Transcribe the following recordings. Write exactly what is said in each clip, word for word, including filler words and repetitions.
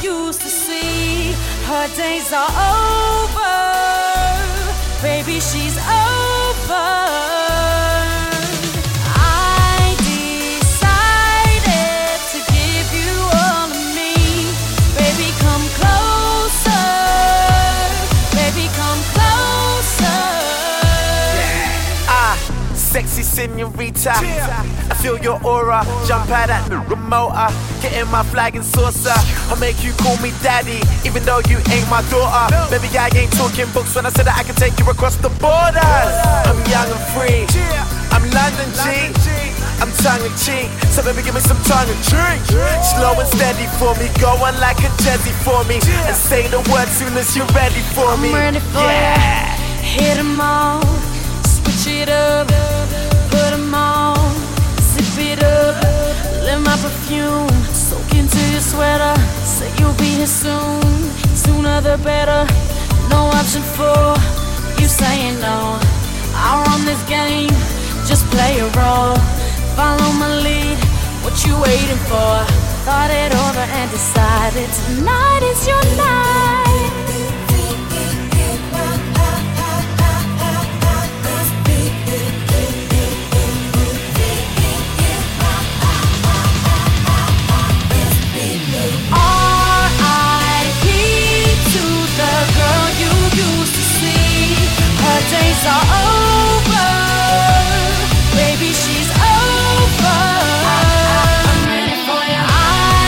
used to see. Her days are over, baby, she's over. I decided to give you all of me. Baby, come closer. Baby, come closer. Yeah. Ah, sexy senorita. Yeah. I feel your aura, jump out at the remote, uh, get in my flag and saucer. I'll make you call me daddy, even though you ain't my daughter. No. Baby, I ain't talking books when I said that I can take you across the borders. I'm young and free, I'm London G, I'm tongue in cheek, so baby give me some tongue and cheek. Slow and steady for me, go on like a Jazzy for me, and say the word soon as you're ready for me. I'm ready for yeah. ya. Hit 'em all, switch it up, put 'em on. Zip it up, let my perfume soak into your sweater. Say you'll be here soon, sooner the better. No option for you saying no. I'll run this game, just play a role. Follow my lead, what you waiting for? Thought it over and decided tonight is your night. Days are over, baby, she's over. I'm ready for you. I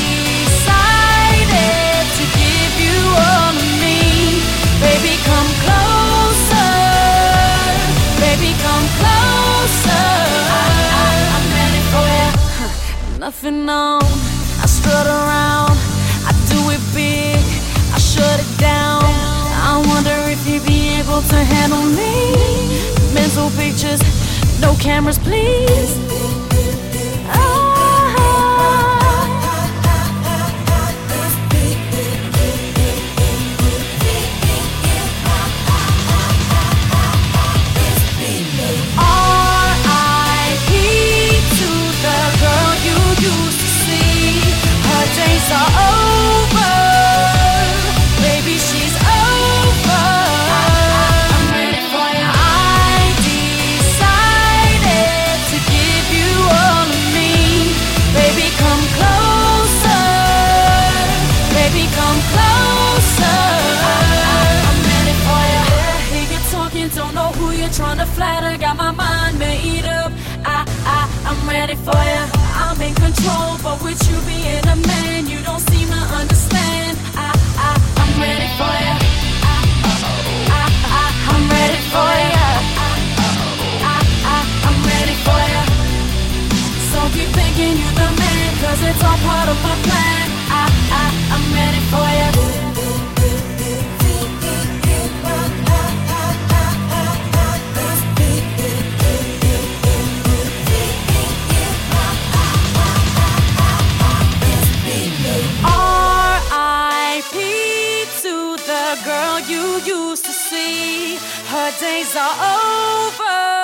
decided to give you all of me. Baby, come closer. Baby, come closer. I'm ready for you. Nothing on, I strut around, I do it big, I shut it down. I wonder if you'd be able to handle me. Mental pictures, no cameras, please. Ah. R I P to the girl you used to see. Her days are over, baby, she's over. I'm ready for you. I decided to give you all of me. Baby, come closer. Baby, come closer. I'm ready for you. Hear you talking, don't know who you're trying to flatter. Got my mind made up. I, I, I'm ready for you. I'm in control, but with you being a man, you don't seem to understand. I, I, I'm ready for you. I'm ready for ya. I, I, I'm ready for ya. So keep thinking you're the man, cause it's all part of my plan. I, I, I'm ready for ya. R I P to the girl you used to see. Her days are over.